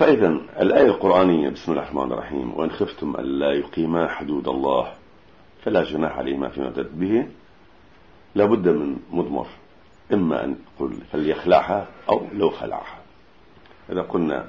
فإذا الآية القرآنية بسم الله الرحمن الرحيم وإن خفتم ألا يقيما حدود الله فلا جناح عليهما فيما افتدت به لابد من مضمر، إما أن نقول فليخلعها أو لو خلعها. إذا قلنا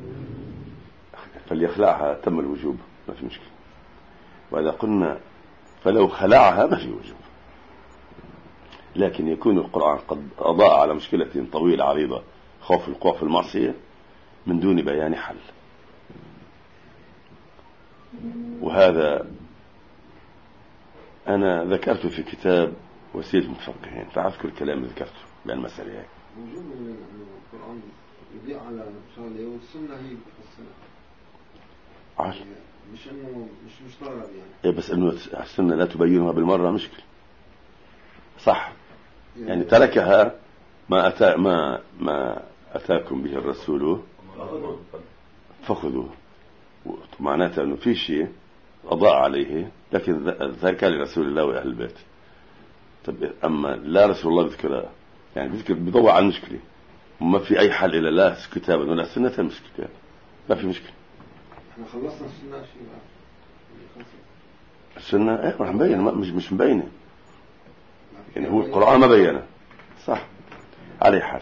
فليخلعها تم الوجوب ما في مشكلة، وإذا قلنا فلو خلعها ما في وجوب. لكن يكون القرآن قد أضاء على مشكلة طويلة عريضة خوف الوقوع في المعصية من دون بيان حل، وهذا أنا ذكرته في كتاب وسيلة المتفقهين، فأذكر الكلام اللي ذكرته بأن المسألة هيك. وجود القرآن يضيء على شغلة والسنة هي بتفصلها، مش إنه مش مشترك يعني. بس إنه السنة لا تبينها بالمرة مشكلة، صح؟ يعني تركها ما أتاكم به الرسول فخذوه، معناته أنه في شيء أضاء عليه لكن ذكر لرسول الله وأهل البيت. طب أما لا رسول الله بذكرها يعني بذكر بيضوء على المشكلة وما في أي حل إلا لا كتابا ولا سنة المشكلة، ما في مشكلة. احنا خلصنا السنة شيء بقى السنة إيه راح مبينة مش مبينة يعني هو القرآن ما بينه صح. عليه حال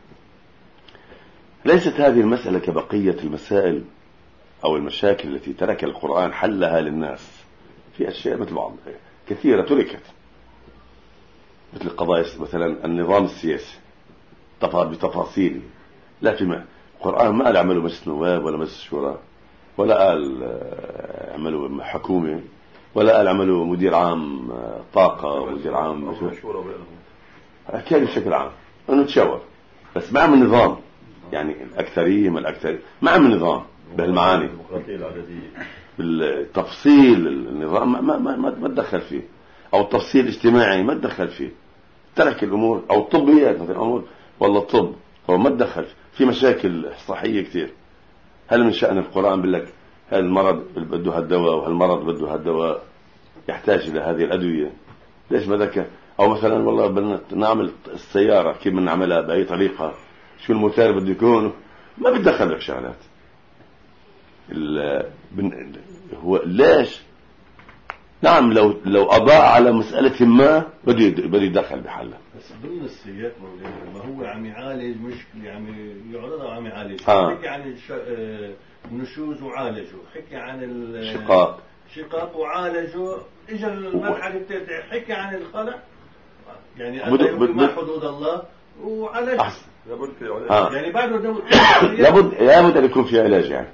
ليست هذه المسألة كبقية المسائل أو المشاكل التي ترك القرآن حلها للناس. في أشياء مثل بعض كثيرة تركت، مثل قضايا مثلا النظام السياسي بتفاصيله، لا في القرآن ما قال عملوا مجلس نواب ولا مجلس شورى، ولا قال عملوا حكومة، ولا قال عملوا مدير عام طاقة مدير عام مشورة بينهم، كان بشكل عام أنه تشاور بس ما عمل نظام، يعني الأكثرية ما الأكثرية ما عمل نظام بهالمعاني بالتفصيل. النظام ما تدخل فيه، أو التفصيل الاجتماعي ما تدخل فيه، ترك الأمور أو الطبيات مثل الأمور والله الطب هو ما تدخل في مشاكل صحية كتير. هل من شأن القرآن باللك هالمرض بده هالدواء وهالمرض بده هالدواء يحتاج إلى هذه الأدوية، ليش ما ذكر؟ أو مثلا والله بدنا نعمل السيارة كيف بدنا نعملها بأي طريقة، شو الموتور بده يكون، ما بتدخل لك شغلات. هو ليش؟ نعم لو أضاء على مسألة ما بده يدخل بحلها، بس ضمن السياق ما هو عم يعالج مشكلة، يعني يعرضها وعم يعالج. حكي عن النشوز وعالجه، حكي عن الشقاق وعالجه، اجى المرحلة الثالثة حكي عن الخلع، يعني ما حدود الله وعالجه. يعني بعده لابد أن يكون في علاج يعني.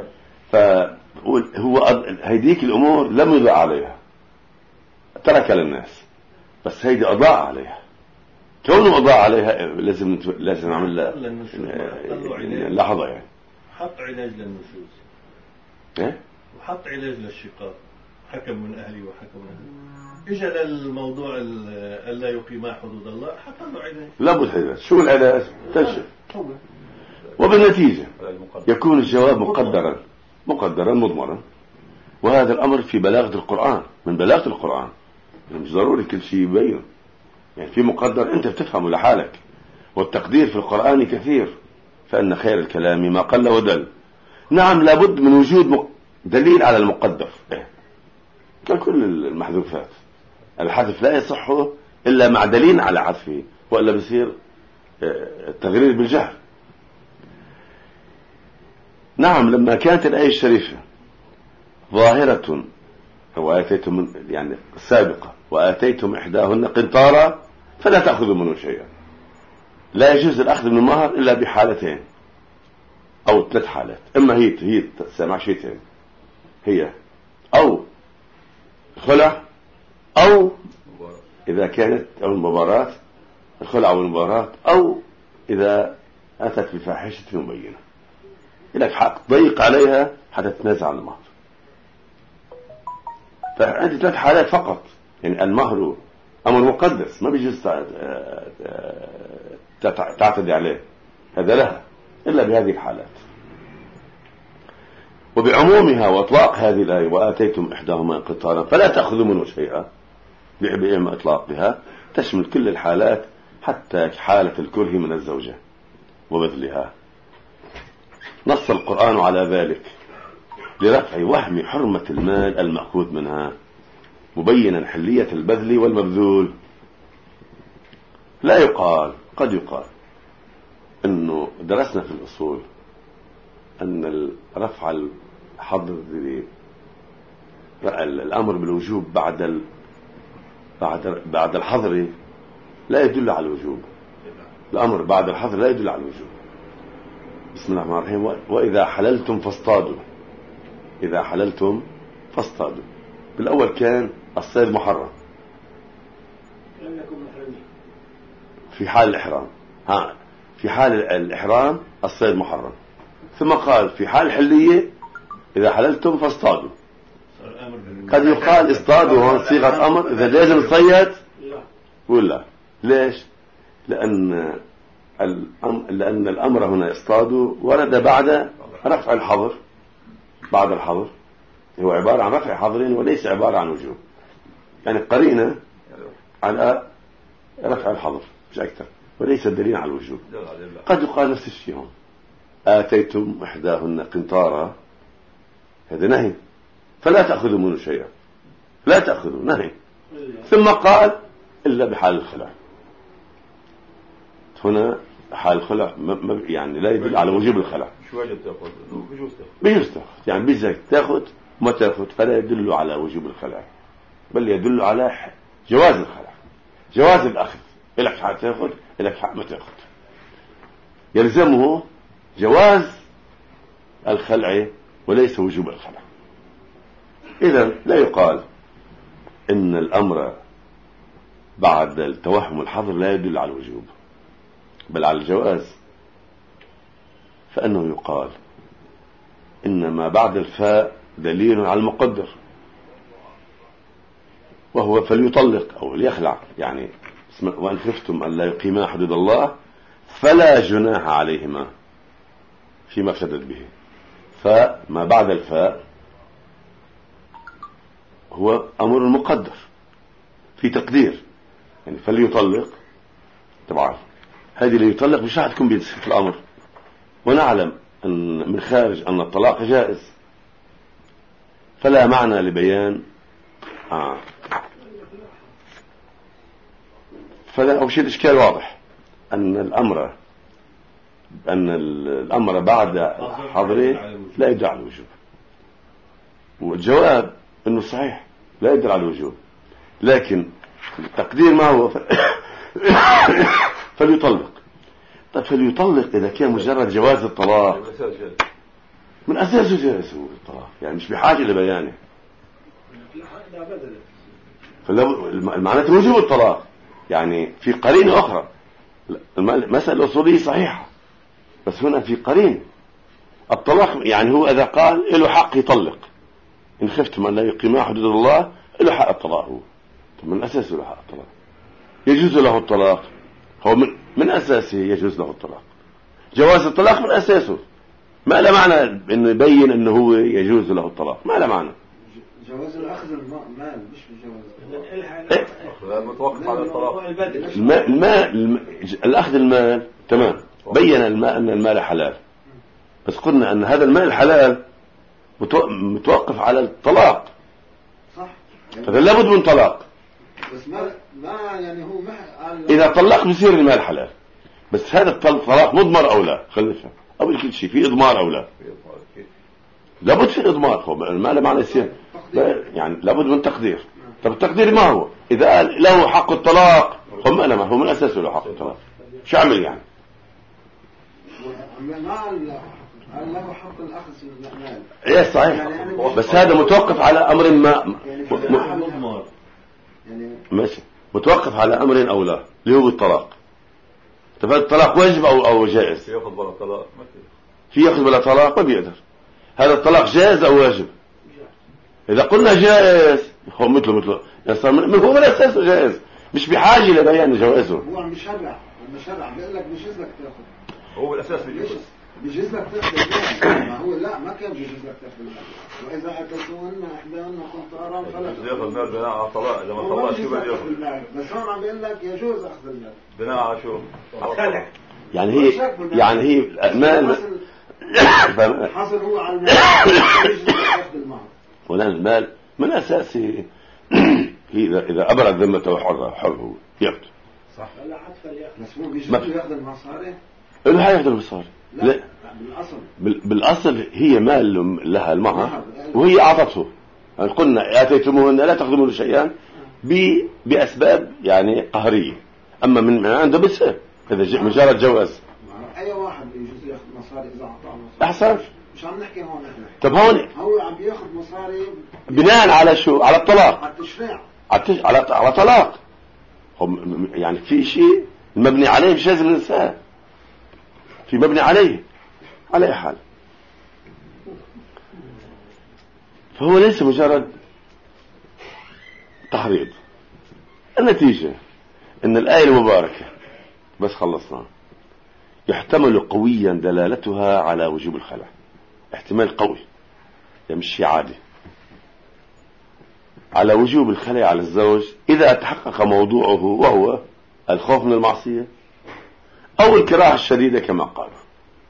فهو هيديك الأمور لم يضع عليها، ترك للناس، بس هيدي أضاء عليها. كونه أضاء عليها لازم نعمل لها لحظة يعني. حط علاج للنشوز إيه؟ وحط علاج للشقاق، حكم من أهلي وحكم من أهلي. إجا للموضوع ألا يقيما حدود الله، حط له علاج. لابد علاج. شو العلاج؟ تنشف. وبالنتيجة يكون الجواب مقدرا مضمرا. وهذا الأمر في بلاغة القرآن، من بلاغة القرآن مش ضروري كل شيء يبين، يعني في مقدر أنت بتفهمه لحالك، والتقدير في القرآن كثير، فإن خير الكلام ما قل ودل. نعم لابد من وجود دليل على المقدر ككل المحذوفات. الحذف لا يصح إلا مع دليل على حذفه، وإلا بيصير التغرير بالجهل. نعم لما كانت الآية الشريفة ظاهرة وآتيتم يعني السابقة وآتيتم إحداهن قنطارا فلا تأخذوا منه شيئا، لا يجوز الأخذ من المهر إلا بحالتين أو 3 حالات، إما هي سمع شيئين، هي أو خلع، أو إذا كانت أو المباراة الخلع والمباراة، أو إذا أتت بفاحشة مبينة لك حق ضيق عليها حتى تتنازع عن المهر. فعندي 3 حالات فقط، يعني المهر أمر مقدس ما بيجوز تعتدي عليه، هذا لها إلا بهذه الحالات. وبعمومها وإطلاق هذه الآية وآتيتم إحداهما قنطارا فلا تأخذوا منه شيئا بإما إطلاقها تشمل كل الحالات حتى حالة الكره من الزوجة وبذلها. نص القرآن على ذلك لرفع وهم حرمة المال المأخوذ منها، مبينا حلية البذل والمبذول. لا يقال، قد يقال انه درسنا في الاصول ان رفع الحظر الامر بالوجوب بعد الحظر لا يدل على الوجوب. الامر بعد الحظر لا يدل على الوجوب. بسم الله الرحمن الرحيم. واذا حللتم فاصطادوا، اذا حللتم فاصطادوا. بالاول كان الصيد محرم في حال الإحرام، في حال الإحرام الصيد محرم، ثم قال في حال الحلية إذا حللتم فاصطادوا. قد يقال اصطادوا هون صيغة أمر، إذا جاز الصيد ولا ليش؟ لأن الأمر هنا اصطادوا ورد بعد رفع الحظر، بعد الحظر هو عبارة عن رفع حظرين وليس عبارة عن وجوب، يعني قرينة على رفع الحظر مش أكثر، وليس الدليل على الوجوب. قد يقال نفس الشيء هون، آتيتم إحداهن قنطارا، هذا نهي فلا تأخذوا منه شيئا، لا تأخذوا، نهي. ثم قال إلا بحال الخلع. هنا حال الخلع يعني لا يدل على وجوب الخلع. شو واجب تأخذ؟ بيجوز تأخذ، يعني بيجوز تأخذ ما تأخذ، فلا يدل على وجوب الخلع، بل يدل على جواز الخلع، جواز الأخذ. إلك حق تأخذ، إلك حق ما تأخذ. يلزمه جواز الخلع وليس وجوب الخلع. إذن لا يقال إن الأمر بعد التوهم الحظر لا يدل على الوجوب بل على الجواز، فإنه يقال إن ما بعد الفاء دليل على المقدر، وهو فليطلق أو ليخلع، يعني وأن خفتم أن لا يقيما حدود الله فلا جناح عليهما فيما افتدت به. فما بعد الفاء هو أمر مقدر في تقدير، يعني فليطلق. طبعا هذه اللي يطلق مش راح تكون بيدسك الأمر، ونعلم أن من خارج أن الطلاق جائز، فلا معنى لبيان فلا أو شيء الإشكال واضح أن الأمر بعد حظره لا يدل على الوجوب، والجواب أنه صحيح لا يدل على الوجوب، لكن التقدير ما هو فليطلق. طيب فليطلق إذا كان مجرد جواز الطلاق من أساسه جائز الطلاق، يعني مش بحاجة لبيانه، معناته وجوب الطلاق. يعني في قرينة أخرى، المسألة الأصولية صحيحة بس هنا في قرينة الطلاق، يعني هو إذا قال له حق يطلق إن خفتم أن لا يقيما حدود الله له حق الطلاق، هو من أساسه له حق الطلاق، يجوز له الطلاق، هو من أساسه يجوز له الطلاق، جواز الطلاق من أساسه، ما له معنى إنه يبين إنه هو يجوز له الطلاق، ما له معنى. جواز الأخذ المال مش جواز متوقف على الطلاق. الأخذ المال تمام، بين الماء أن المال حلال، بس قلنا أن هذا المال الحلال متوقف على الطلاق، صح، فإذا لابد من طلاق. بس ما يعني هو إذا طلق بيصير المال حلال، بس هذا الطلاق مضمر أو لا، خلينا نفهم قبل كل شيء في إضمار أو لا، لابد في إضمار، هو المال معنى يصير يعني لابد من تقدير. طب التقدير ما هو؟ إذا له حق الطلاق هو من أساسه له حق الطلاق، شو عمل يعني؟ له حق الأخذ المال. إيه صحيح، بس هذا متوقف على أمر ما ماشي، متوقف على أمر أو لا اللي هو الطلاق. طب الطلاق واجب أو جائز؟ في يأخذ بلا طلاق، في يأخذ بلا طلاق ما بيقدر. هذا الطلاق جائز أو واجب؟ إذا قلنا جائز هو مثله هو من أساسه جائز، مش بحاجة لبيان جوازه. هو عم بيشرع بيقول لك بيجوز لك تاخذ، هو الأساس بيجوز لك تاخذ، ما هو لا ما كان بيجوز لك تاخذ. وإذا أتيتوهن إحداهن قنطارا فلا يأخذ مال بناء على الطلاق، إذا ما طلق شو بده يأخذ؟ بس هون عم بيقول لك يجوز أخذ المال بناء على شو؟ يعني هي المال حصل هو على المال ولا المال من أساسه إذا أبرد ذمته حر هو يأخذ صح. لا عطف بس هو بيجي يأخذ المصاري له يأخذ المصاري. لا بالأصل هي مال لها المهر وهي أعطته. يعني قلنا آتيتموهن لا تأخذوا شيئا بأسباب يعني قهرية، أما من عنده بس هذا مجرد جواز. أي واحد يجوز يأخذ مصاري إذا أعطاه مصاري. أحسن. مش عم نحكي هون إحنا. طب هون هو عم بياخذ مصاري بناء على شو؟ على الطلاق. على التشريع. على طلاق. يعني في شيء المبني عليه مش لازم ننساه. في مبني عليه على أي حال. فهو ليس مجرد تحريض. النتيجة ان الآية المباركة بس خلصنا يحتمل قويا دلالتها على وجوب الخلع، احتمال قوي يمشي عادي على وجوب الخلع على الزوج إذا تحقق موضوعه وهو الخوف من المعصية أو الكراهة الشديدة كما قالوا.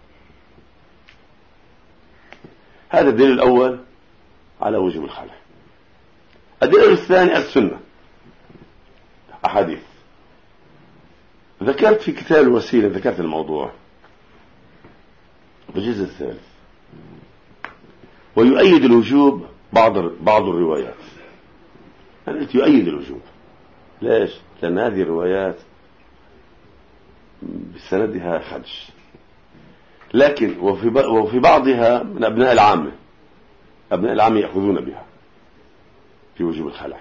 هذا الدليل الأول على وجوب الخلع. الدليل الثاني السنة، أحاديث. ذكرت في كتاب الوسيلة ذكرت الموضوع بالجزء الثالث. ويؤيد الوجوب بعض الروايات التي يؤيد الوجوب. ليش؟ لأن هذه الروايات بسندها خدش، لكن وفي بعضها من أبناء العامة يأخذون بها في وجوب الخلع.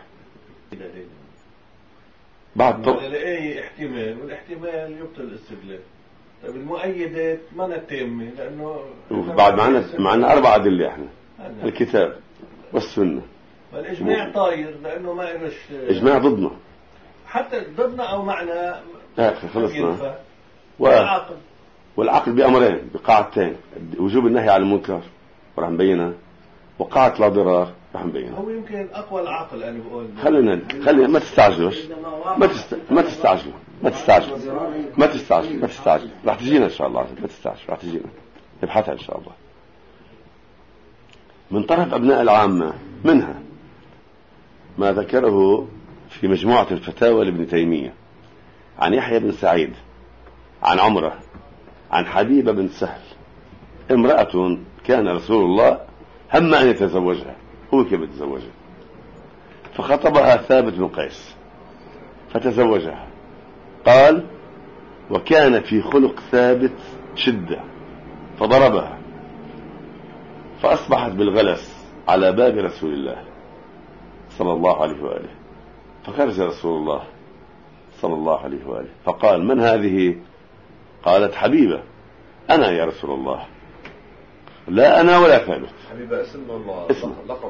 بعد اي احتمال، والاحتمال يبطل الاستدلال. طيب المؤيدات ما نتمه لانه بعد معنا 4 أدلة احنا الكتاب والسنة والاجماع طاير لانه ما إلش اجماع ضدنا، حتى ضدنا او معنا خلصنا. والعقل بأمرين بقاعدتين: وجوب النهي عن المنكر وراح نبينها، وقاعدة لا ضرار راح نبينها. هو يمكن اقوى العقل انا بقول. خلينا ما تستعجلوش، ما تستعجل راح تجينا ان شاء الله. ما تستعجل راح تجينا، نبحثها ان شاء الله. من طرف أبناء العامة منها ما ذكره في مجموعة الفتاوى لابن تيمية عن يحيى بن سعيد عن عمره عن حبيبة بن سهل، امرأة كان رسول الله هم أن يتزوجها، هو كيف يتزوجها، فخطبها ثابت بن قيس فتزوجها. قال: وكان في خلق ثابت شدة فضربها فأصبحت بالغلس على باب رسول الله صلى الله عليه وآله. فخرج رسول الله صلى الله عليه وآله فقال: من هذه؟ قالت: حبيبة. أنا يا رسول الله. لا أنا ولا ثابت. حبيبة اسم الله، اسمه.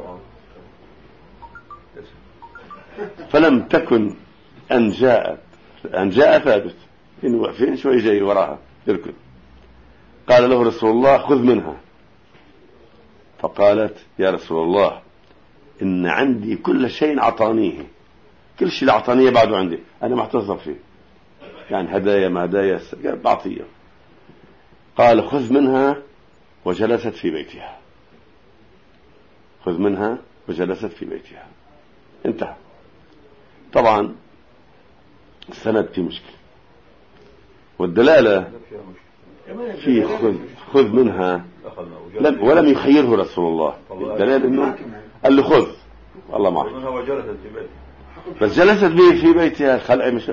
فلم تكن أن جاء ثابت فين شوي جاي وراها يركض. قال له رسول الله: خذ منها. فقالت: يا رسول الله إن عندي كل شيء أعطانيه، كل شيء أعطانيه بعده عندي، أنا محتفظ فيه، يعني هدايا ما هدايا بعطية. قال: خذ منها وجلست في بيتها. خذ منها وجلست في بيتها. انتهى. طبعا السند في مشكلة، والدلالة في خذ منها ولم يخيره رسول الله. الدلالة انه قال له خذ والله معك، بس جلست به في بيتها. الخلع مش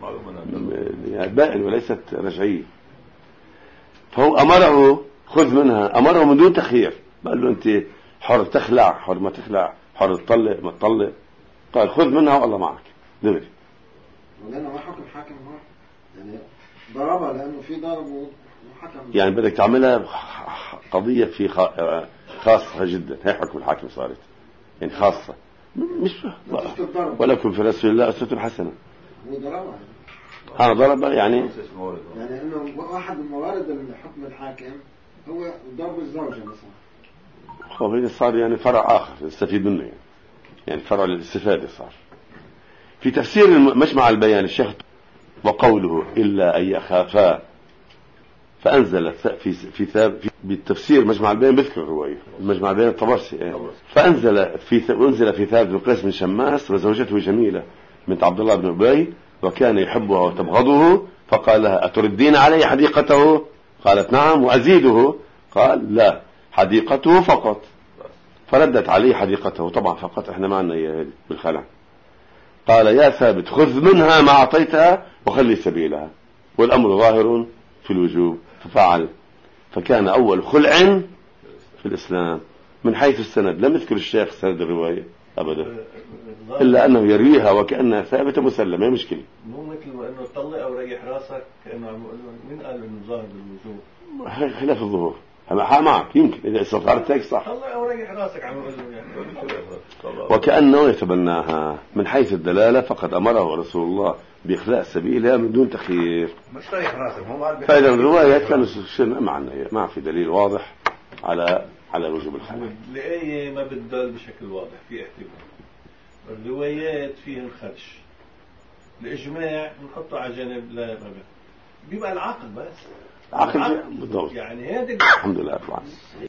بائن وليست رجعية. فهو أمره خذ منها، أمره من دون تخيير. قال له أنت حر تخلع حر ما تخلع، حر تطلق ما تطلق. قال: خذ منها والله معك دغري. ولأنه ما حكم حاكم هو يعني ضربها لأنه في ضرب وحكم، يعني بدك تعملها قضية في خاصة جدا. هي حكم الحاكم صارت يعني خاصة، مش ولكم في رسول الله أسوة حسنة. هو ضربها أنا ضرب يعني إنه واحد من موارد الحكم الحاكم هو ضرب الزوجة مثلا. خبرين صار يعني فرع آخر يستفيد منه، يعني فرع للاستفادة صار. في تفسير مجمع البيان الشيخ: وقوله إلا أن يخافا فأنزل بالتفسير مجمع البين بذكر الرواية المجمع البين الطبرسي فأنزل في ثابت بن قيس بن شماس وزوجته جميلة بنت عبد الله بن أبي وكان يحبها وتبغضه فقال لها أتردين علي حديقته؟ قالت نعم وأزيده؟ قال لا حديقته فقط. فردت عليه حديقته طبعا فقط احنا معنا بالخلع. قال يا ثابت خذ منها ما أعطيتها وخلي سبيلها والأمر ظاهر في الوجوب. ففعل فكان أول خلع في الإسلام. من حيث السند لم يذكر الشيخ سند الرواية أبدا إلا أنه يرويها وكأنها ثابتة مسلمة مشكلة. مو مثل ما أنه طلع أو ريح راسك كأنه عم يقول من قال إنه ظاهر بالوجوب خلاف الظهور معك يمكن إذا استطعت هيك صح. طلع أو ريح راسك عم يقول يعني وكأنه يتبناها. من حيث الدلالة فقد أمره رسول الله بإخلاء سبيلها من دون تخيير. مش ريح راسك فإذا الروايات كانوا ما في دليل واضح على وجوب الخلع. الآية ما بتدل بشكل واضح في احتمال. الروايات فيها الخدش الإجماع نحطه على جانب لا بيبقى العقل بس عقل بالضبط يعني هذا الحمد لله.